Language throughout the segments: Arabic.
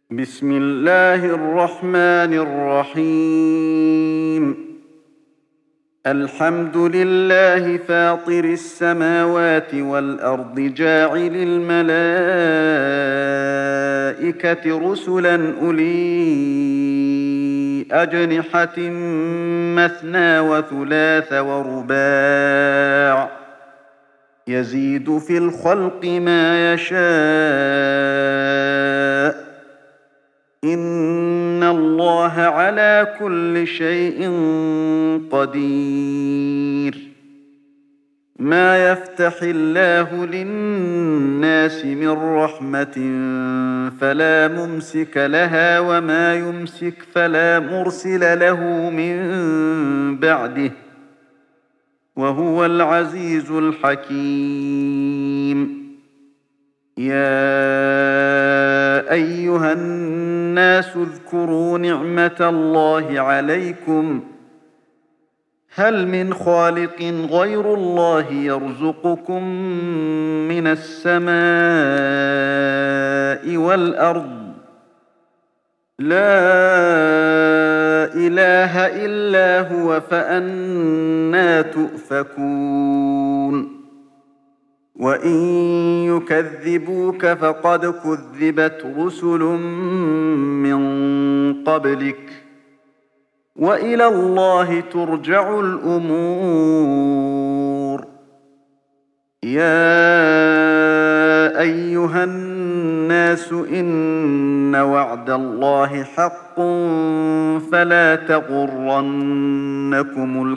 بسم الله الرحمن الرحيم. الحمد لله فاطر السماوات والأرض جاعل الملائكة رسلا أولي أجنحة مثنى وثلاث ورباع يزيد في الخلق ما يشاء إن الله على كل شيء قدير. ما يفتح الله للناس من رحمة فلا ممسك لها وما يمسك فلا مرسل له من بعده وهو العزيز الحكيم. يا أيها الناس اذكروا نعمة الله عليكم هل من خالق غير الله يرزقكم من السماء والأرض لا إله إلا هو فأنى تؤفكون. وإن يكذبوك فقد كذبت رسل من قبلك وإلى الله ترجع الأمور. يا أيها الناس إن وعد الله حق فلا تغرنكم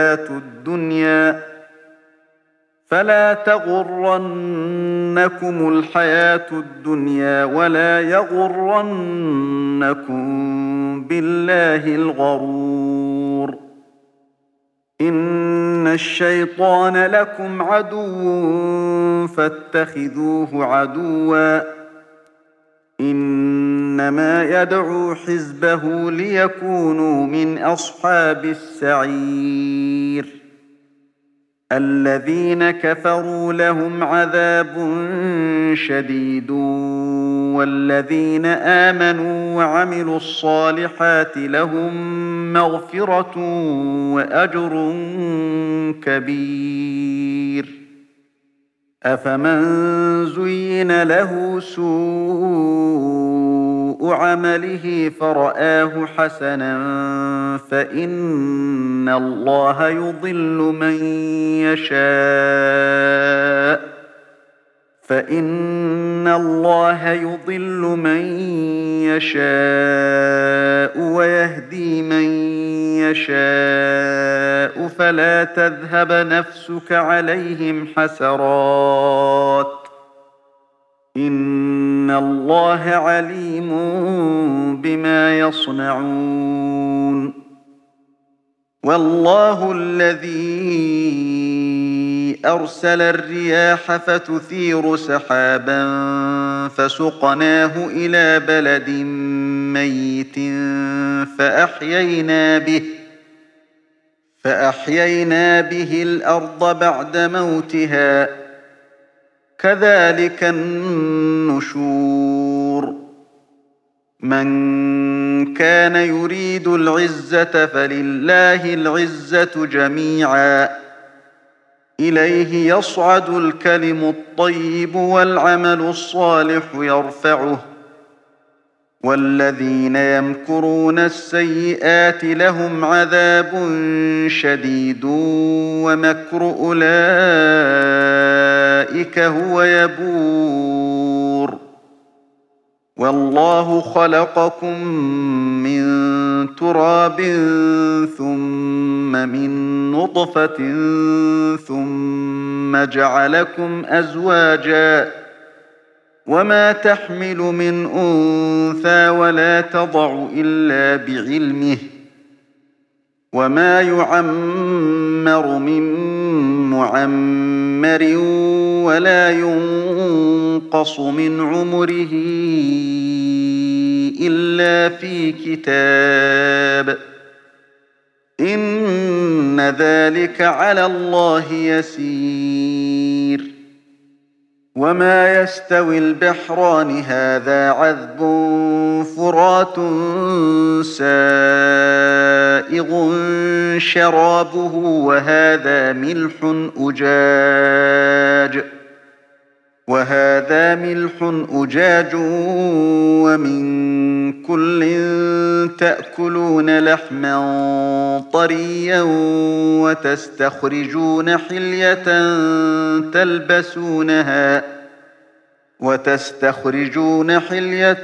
الحياة الدنيا ولا يغرنكم بالله الغرور. إن الشيطان لكم عدو فاتخذوه عدوا إنما يدعو حزبه ليكونوا من أصحاب السعير. الذين كفروا لهم عذاب شديد والذين آمنوا وعملوا الصالحات لهم مغفرة وأجر كبير. أفمن زين له سوء عمله فرآه حسنا فإن الله يضل من يشاء ويهدي من يشاء فلا تذهب نفسك عليهم حسرات إن الله عليم بما يصنعون. والله الذي أرسل الرياح فتثير سحابا فسقناه إلى بلد ميت فأحيينا به الأرض بعد موتها كذلك النشور. من كان يريد العزة فلله العزة جميعا إليه يصعد الكلم الطيب والعمل الصالح يرفعه والذين يمكرون السيئات لهم عذاب شديد ومكر أولئك هو يبور. والله خلقكم من تراب ثم من نطفة ثم جعلكم أزواجا وما تحمل من أنثى ولا تضع إلا بعلمه وما يعمر من معمر ولا ينقص من عمره إلا في كتاب إن ذلك على الله يسير. وما يستوي البحران هذا عذب فرات سائغ شرابه وهذا ملح أجاج ومن كل تأكلون لحما طريا وتستخرجون حلية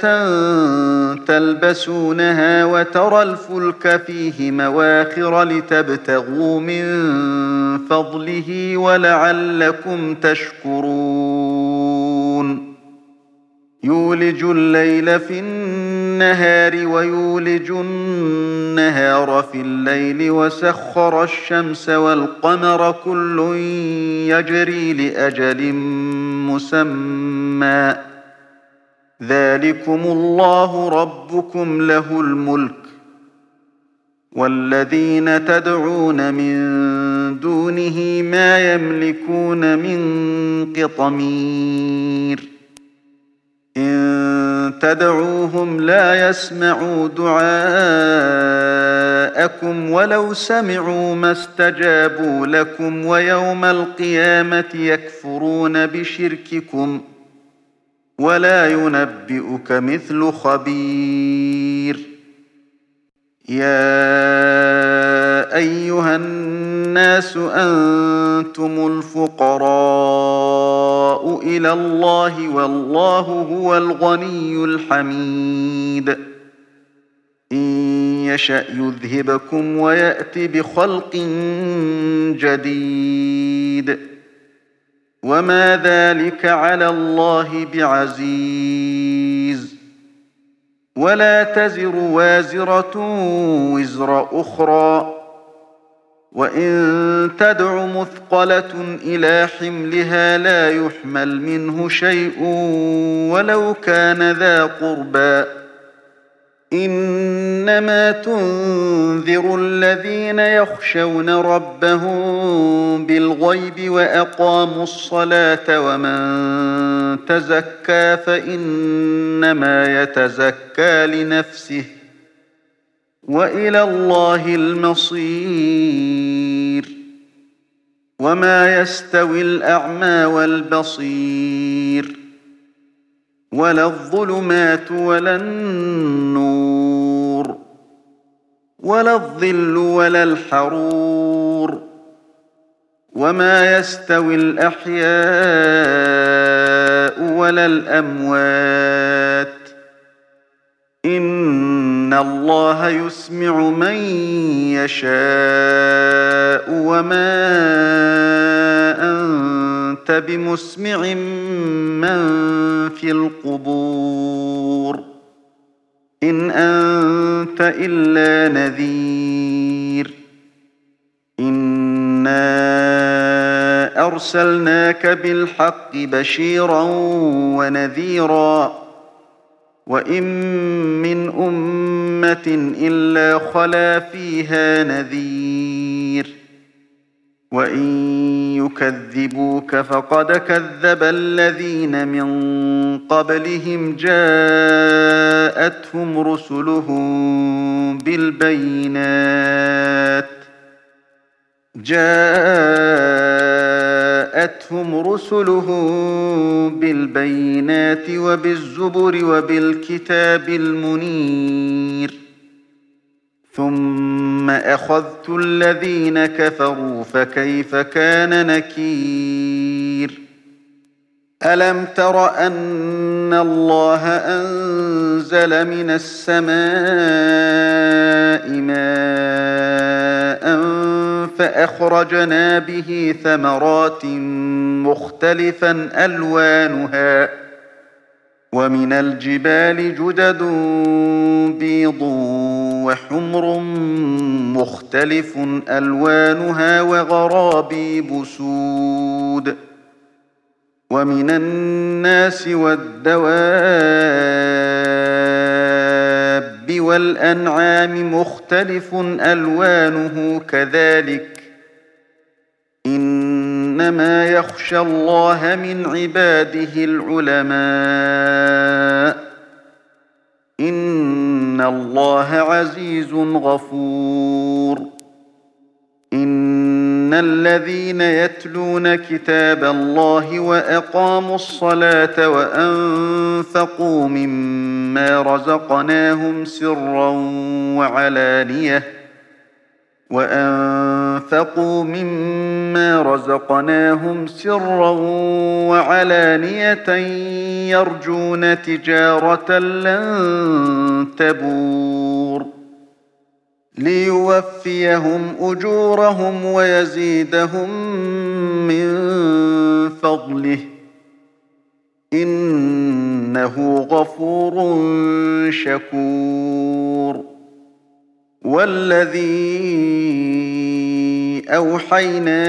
تلبسونها وترى الفلك فيه مواخر لتبتغوا من فضله ولعلكم تشكرون يولج الليل في النهار ويولج النهار في الليل وسخر الشمس والقمر كل يجري لأجل مسمى ذلكم الله ربكم له الملك والذين تدعون من دونه ما يملكون من قطمير إن تدعوهم لا يسمعوا دعاءكم ولو سمعوا ما استجابوا لكم ويوم القيامة يكفرون بشرككم ولا ينبئك مثل خبير يا أيها الناس أنتم الفقراء إلى الله والله هو الغني الحميد إن يشأ يذهبكم ويأت بخلق جديد وما ذلك على الله بعزيز ولا تزر وازرة وزر أخرى وإن تدع مثقلة إلى حملها لا يحمل منه شيء ولو كان ذا قربى إنما تنذر الذين يخشون ربهم بالغيب وأقاموا الصلاة ومن تزكى فإنما يتزكى لنفسه وإلى الله المصير وما يستوي الأعمى والبصير ولا الظلمات ولا النور ولا الظل ولا الحرور وما يستوي الأحياء ولا الأموات إن الله يسمع من يشاء وما أنت بمسمع من في القبور إن أنت إلا نذير إنا أرسلناك بالحق بشيرا ونذيرا وإن من أمة إلا خلا فيها نذير وإن يكذبوك فقد كذب الذين من قبلهم جاءتهم رسلهم بالبينات وبالزبر وبالكتاب المنير ثم أخذت الذين كفروا فكيف كان نكير ألم تر أن الله أنزل من السماء ماء فأخرجنا به ثمرات مختلفا ألوانها ومن الجبال جدد بيض وحمر مختلف ألوانها وغرابيب سود ومن الناس والدواب والأنعام مختلف ألوانه كذلك إنما يخشى الله من عباده العلماء إن الله عزيز غفور إن الذين يتلون كتاب الله وأقاموا الصلاة وأنفقوا مما رزقناهم سرا وعلانية يرجون تجارة لن تبور ليوفيهم أجورهم ويزيدهم من فضله إنه غفور شكور والذي أوحينا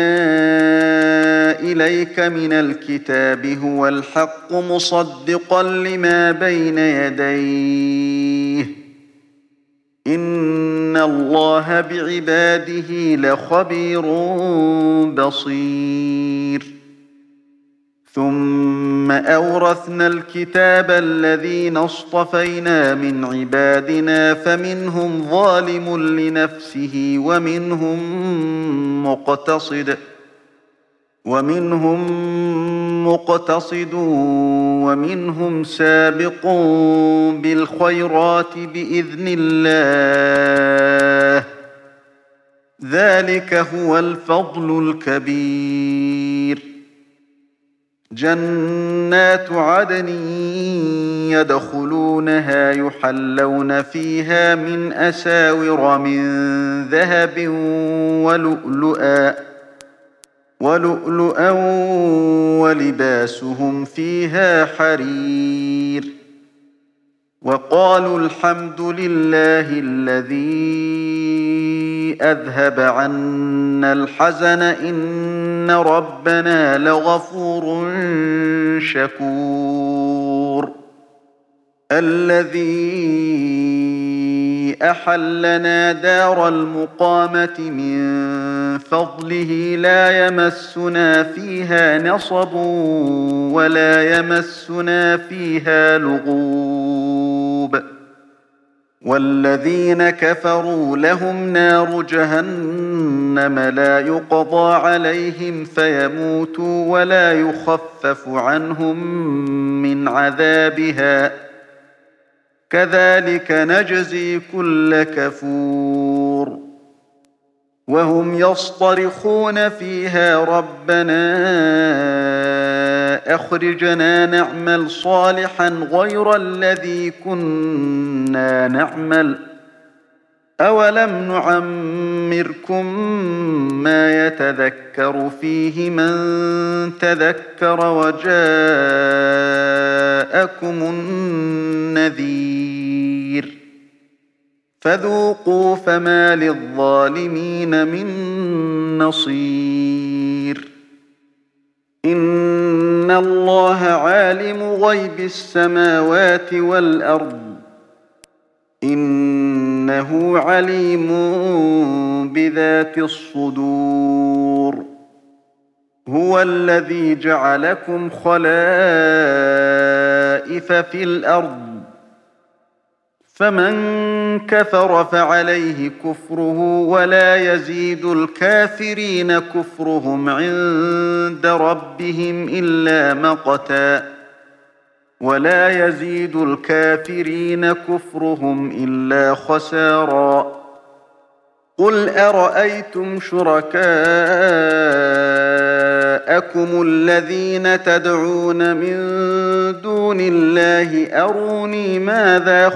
إليك من الكتاب هو الحق مصدقا لما بين يديه إن الله بعباده لخبير بصير ثم أورثنا الكتاب الذين اصطفينا من عبادنا فمنهم ظالم لنفسه ومنهم مقتصد ومنهم سابق بالخيرات بإذن الله ذلك هو الفضل الكبير جنات عدن يدخلونها يحلون فيها من أساور من ذهب ولؤلؤا ولباسهم فيها حرير وقالوا الحمد لله الذي أذهب عنا الحزن إن ربنا لغفور شكور الذي أحلنا دار المقامة من فضله لا يمسنا فيها نصب ولا يمسنا فيها لغوب والذين كفروا لهم نار جهنم لا يقضى عليهم فيموتوا ولا يخفف عنهم من عذابها كذلك نجزي كل كفور وهم يصطرخون فيها ربنا أخرجنا نعمل صالحا غير الذي كنا نعمل أولم نعمركم ما يتذكر فيه من تذكر وجاءكم النذير فذوقوا فما للظالمين من نصير إن الله عالم غيب السماوات والأرض إنه عليم بذات الصدور هو الذي جعلكم خلائف في الأرض فمن كفر فعليه كفره ولا يزيد الكافرين كفرهم عند ربهم إلا مقتا ولا يزيد الكافرين كفرهم إلا خسارا قل أرأيتم شركاءكم الذين تدعون من دون الله أروني ماذا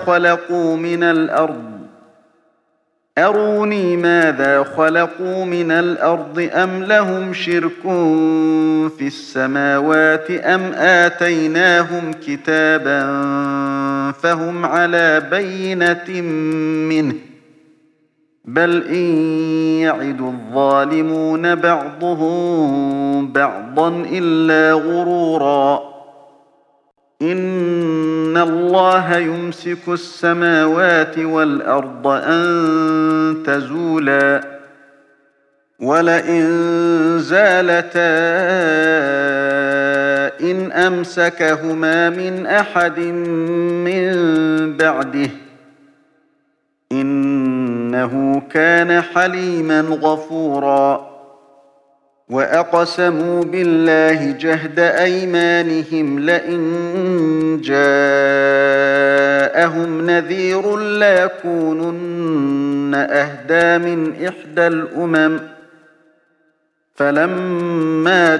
خلقوا من الأرض أم لهم شرك في السماوات أم آتيناهم كتابا فهم على بينة منه بل إن يعد الظالمون بعضهم بعضا إلا غرورا إن الله يمسك السماوات والأرض أن تزولا ولئن زالتا إن أمسكهما من أحد من بعده إنه كان حليما غفورا وأقسموا بالله جهد أيمانهم لئن جاءهم نذير ليكونن أهدى من إحدى الأمم فلما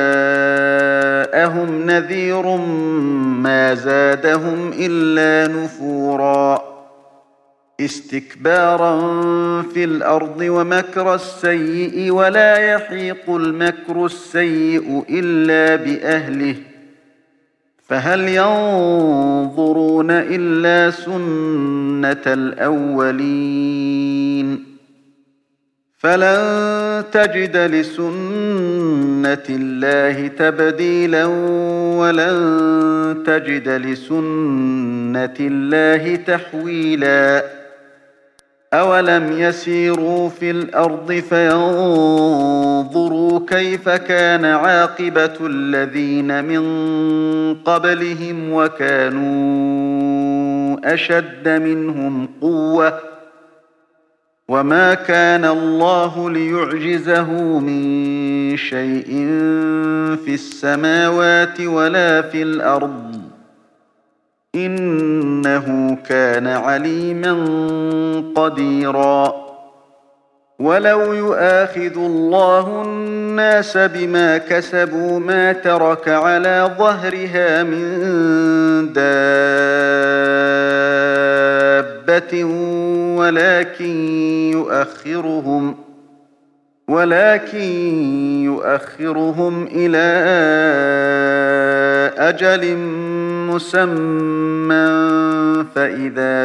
جاءهم نذير ما زادهم إلا نفورا استكبارا في الأرض ومكر السيء ولا يحيق المكر السيء إلا بأهله فهل ينظرون إلا سنة الأولين فلن تجد لسنة الله تبديلا ولن تجد لسنة الله تحويلا أولم يسيروا في الأرض فينظروا كيف كان عاقبة الذين من قبلهم وكانوا أشد منهم قوة وما كان الله ليعجزه من شيء في السماوات ولا في الأرض إنه كان عليما قديرا ولو يؤاخذ الله الناس بما كسبوا ما ترك على ظهرها من دابة ولكن يؤخرهم إلى أجل مسمى فإذا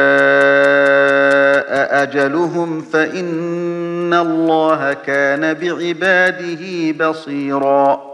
جاء أجلهم فإن الله كان بعباده بصيرا